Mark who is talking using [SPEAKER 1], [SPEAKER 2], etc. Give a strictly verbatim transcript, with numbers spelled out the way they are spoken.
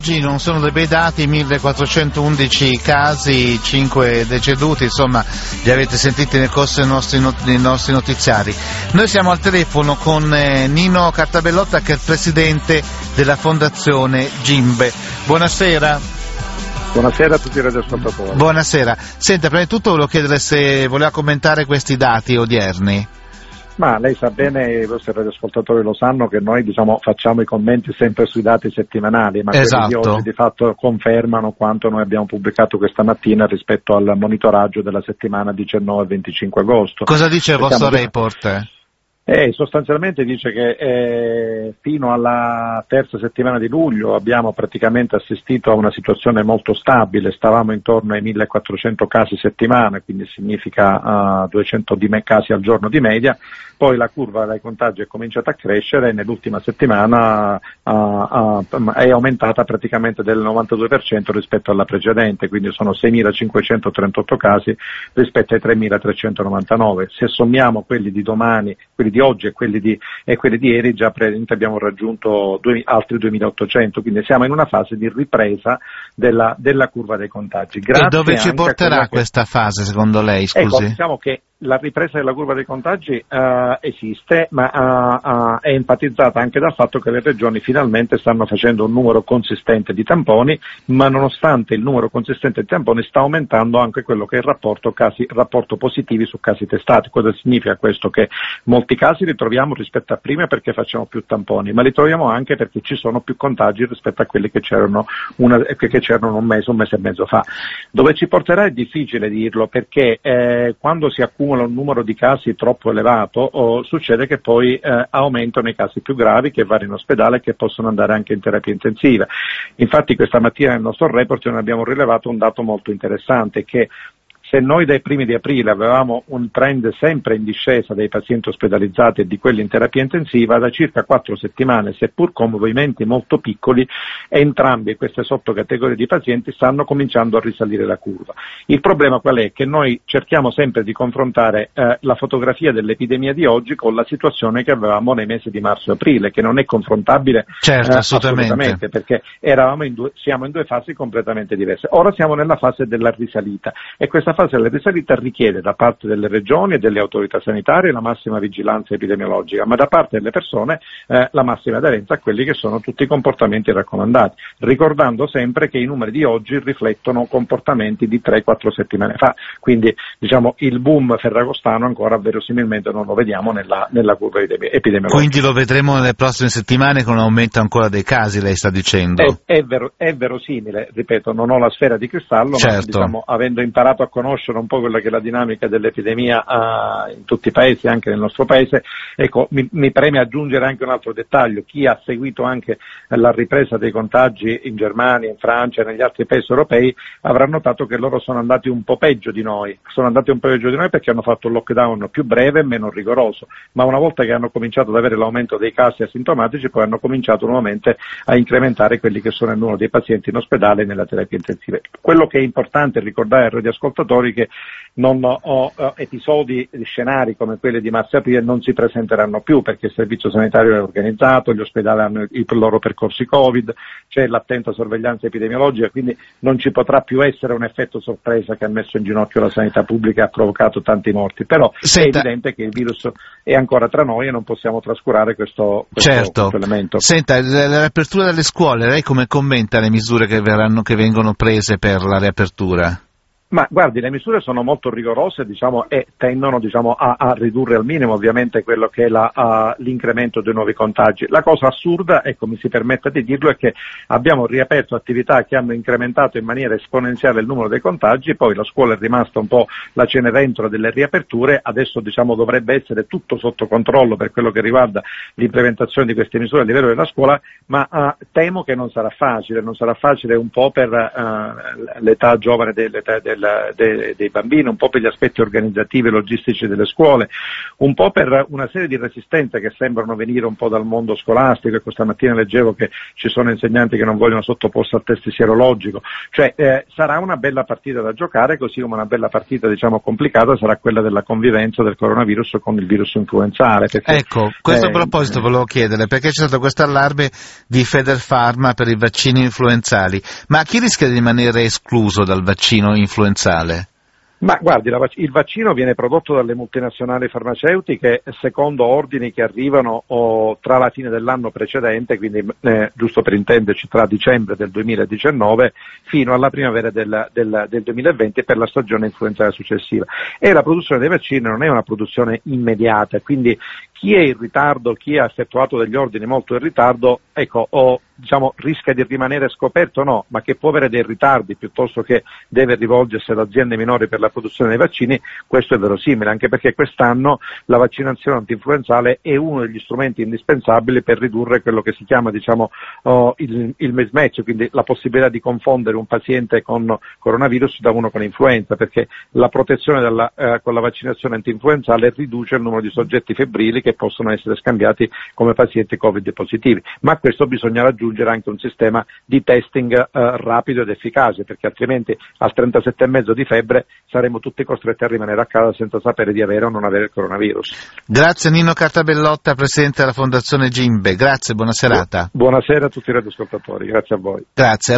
[SPEAKER 1] Oggi non sono dei bei dati, millequattrocentoundici casi, cinque deceduti, insomma li avete sentiti nel corso dei nostri, not- dei nostri notiziari. Noi siamo al telefono con eh, Nino Cartabellotta, che è il presidente della Fondazione Gimbe. Buonasera.
[SPEAKER 2] Buonasera a tutti i radioascoltatori.
[SPEAKER 1] Buonasera. Senta, prima di tutto volevo chiedere se voleva commentare questi dati odierni.
[SPEAKER 2] Ma lei sa bene, i vostri radioascoltatori lo sanno, che noi diciamo facciamo i commenti sempre sui dati settimanali, ma
[SPEAKER 1] esatto.
[SPEAKER 2] quelli di oggi di fatto confermano quanto noi abbiamo pubblicato questa mattina rispetto al monitoraggio della settimana diciannove venticinque agosto.
[SPEAKER 1] Cosa dice il vostro
[SPEAKER 2] Siamo
[SPEAKER 1] report?
[SPEAKER 2] Eh, sostanzialmente dice che eh, fino alla terza settimana di luglio abbiamo praticamente assistito a una situazione molto stabile, stavamo intorno ai millequattrocento casi settimana, quindi significa uh, duecento di me- casi al giorno di media, poi la curva dei contagi è cominciata a crescere e nell'ultima settimana uh, uh, è aumentata praticamente del novantadue per cento rispetto alla precedente, quindi sono seimilacinquecentotrentotto casi rispetto ai tremilatrecentonovantanove. Se sommiamo quelli di domani, quelli di oggi e quelli di, e quelli di ieri, già praticamente abbiamo raggiunto due, altri duemilaottocento, quindi siamo in una fase di ripresa della, della curva dei contagi. Grazie.
[SPEAKER 1] E dove ci porterà
[SPEAKER 2] che...
[SPEAKER 1] questa fase secondo lei, scusi?
[SPEAKER 2] Ecco, diciamo che la ripresa della curva dei contagi uh, esiste, ma uh, uh, è enfatizzata anche dal fatto che le regioni finalmente stanno facendo un numero consistente di tamponi, ma nonostante il numero consistente di tamponi sta aumentando anche quello che è il rapporto, casi, rapporto positivi su casi testati. Cosa significa questo? Che molti casi li troviamo rispetto a prima perché facciamo più tamponi, ma li troviamo anche perché ci sono più contagi rispetto a quelli che c'erano, una, che c'erano un mese, un mese e mezzo fa. Dove ci porterà è difficile dirlo, perché eh, quando si accumula un numero di casi troppo elevato o succede che poi eh, aumentano i casi più gravi che vanno in ospedale e che possono andare anche in terapia intensiva. Infatti questa mattina nel nostro report noi abbiamo rilevato un dato molto interessante, che se noi dai primi di aprile avevamo un trend sempre in discesa dei pazienti ospedalizzati e di quelli in terapia intensiva, da circa quattro settimane, seppur con movimenti molto piccoli, entrambi queste sottocategorie di pazienti stanno cominciando a risalire la curva. Il problema qual è? Che noi cerchiamo sempre di confrontare eh, la fotografia dell'epidemia di oggi con la situazione che avevamo nei mesi di marzo e aprile, che non è confrontabile
[SPEAKER 1] certo,
[SPEAKER 2] eh,
[SPEAKER 1] assolutamente.
[SPEAKER 2] assolutamente, perché eravamo in due, siamo in due fasi completamente diverse. Ora siamo nella fase della risalita e questa fase della risalita richiede da parte delle regioni e delle autorità sanitarie la massima vigilanza epidemiologica, ma da parte delle persone eh, la massima aderenza a quelli che sono tutti i comportamenti raccomandati, ricordando sempre che i numeri di oggi riflettono comportamenti di tre quattro settimane fa, quindi diciamo il boom ferragostano ancora verosimilmente non lo vediamo nella, nella curva epidemiologica.
[SPEAKER 1] Quindi lo vedremo nelle prossime settimane con un aumento ancora dei casi, lei sta dicendo?
[SPEAKER 2] È, è, vero, è verosimile, ripeto, non ho la sfera di cristallo,
[SPEAKER 1] certo.
[SPEAKER 2] ma diciamo, avendo imparato a conoscere un po' quella che è la dinamica dell'epidemia uh, in tutti i paesi, anche nel nostro paese, ecco, mi, mi preme aggiungere anche un altro dettaglio. Chi ha seguito anche la ripresa dei contagi in Germania, in Francia e negli altri paesi europei avrà notato che loro sono andati un po' peggio di noi, sono andati un po' peggio di noi perché hanno fatto un lockdown più breve e meno rigoroso, ma una volta che hanno cominciato ad avere l'aumento dei casi asintomatici poi hanno cominciato nuovamente a incrementare quelli che sono il numero dei pazienti in ospedale e nella terapia intensiva. Quello che è importante ricordare ai radioascoltatori che non ho, ho episodi scenari come quelli di marzo e aprile non si presenteranno più, perché il servizio sanitario è organizzato, gli ospedali hanno i loro percorsi Covid, c'è l'attenta sorveglianza epidemiologica, quindi non ci potrà più essere un effetto sorpresa che ha messo in ginocchio la sanità pubblica e ha provocato tanti morti, però
[SPEAKER 1] Senta,
[SPEAKER 2] è evidente che il virus è ancora tra noi e non possiamo trascurare questo, questo,
[SPEAKER 1] certo.
[SPEAKER 2] questo elemento.
[SPEAKER 1] Senta, la riapertura delle scuole, lei come commenta le misure che verranno, che vengono prese per la riapertura?
[SPEAKER 2] Ma guardi, le misure sono molto rigorose, diciamo, e tendono diciamo, a, a ridurre al minimo ovviamente quello che è la, uh, l'incremento dei nuovi contagi. La cosa assurda, ecco, mi si permetta di dirlo, è che abbiamo riaperto attività che hanno incrementato in maniera esponenziale il numero dei contagi, poi la scuola è rimasta un po' la cenerentola delle riaperture, adesso diciamo dovrebbe essere tutto sotto controllo per quello che riguarda l'implementazione di queste misure a livello della scuola, ma uh, temo che non sarà facile, non sarà facile un po' per uh, l'età giovane dell'età del del, de, dei bambini, un po' per gli aspetti organizzativi e logistici delle scuole, un po' per una serie di resistenze che sembrano venire un po' dal mondo scolastico, e questa mattina leggevo che ci sono insegnanti che non vogliono sottoporsi al test sierologico, cioè eh, sarà una bella partita da giocare, così come una bella partita diciamo complicata sarà quella della convivenza del coronavirus con il virus influenzale. Perché,
[SPEAKER 1] ecco, questo
[SPEAKER 2] eh,
[SPEAKER 1] a proposito
[SPEAKER 2] eh,
[SPEAKER 1] volevo chiedere, perché c'è stato questo allarme di Federpharma per i vaccini influenzali, ma chi rischia di rimanere escluso dal vaccino influenzale?
[SPEAKER 2] Ma guardi, la, il vaccino viene prodotto dalle multinazionali farmaceutiche secondo ordini che arrivano oh, tra la fine dell'anno precedente, quindi eh, giusto per intenderci tra dicembre del duemiladiciannove fino alla primavera del, del, del duemilaventi per la stagione influenzale successiva. E la produzione dei vaccini non è una produzione immediata, quindi chi è in ritardo, chi ha effettuato degli ordini molto in ritardo, ecco, o diciamo rischia di rimanere scoperto no, ma che può avere dei ritardi piuttosto che deve rivolgersi ad aziende minori per la produzione dei vaccini, questo è verosimile, anche perché quest'anno la vaccinazione antinfluenzale è uno degli strumenti indispensabili per ridurre quello che si chiama diciamo oh, il, il mismatch, quindi la possibilità di confondere un paziente con coronavirus da uno con influenza, perché la protezione della, eh, con la vaccinazione antinfluenzale riduce il numero di soggetti febbrili che possono essere scambiati come pazienti Covid positivi, ma a questo bisogna raggiungere anche un sistema di testing eh, rapido ed efficace, perché altrimenti al trentasette e mezzo di febbre saremo tutti costretti a rimanere a casa senza sapere di avere o non avere il coronavirus.
[SPEAKER 1] Grazie Nino Cartabellotta, Presidente della Fondazione Gimbe, grazie, buona serata.
[SPEAKER 2] Buonasera a tutti i radioascoltatori, grazie a voi.
[SPEAKER 1] Grazie.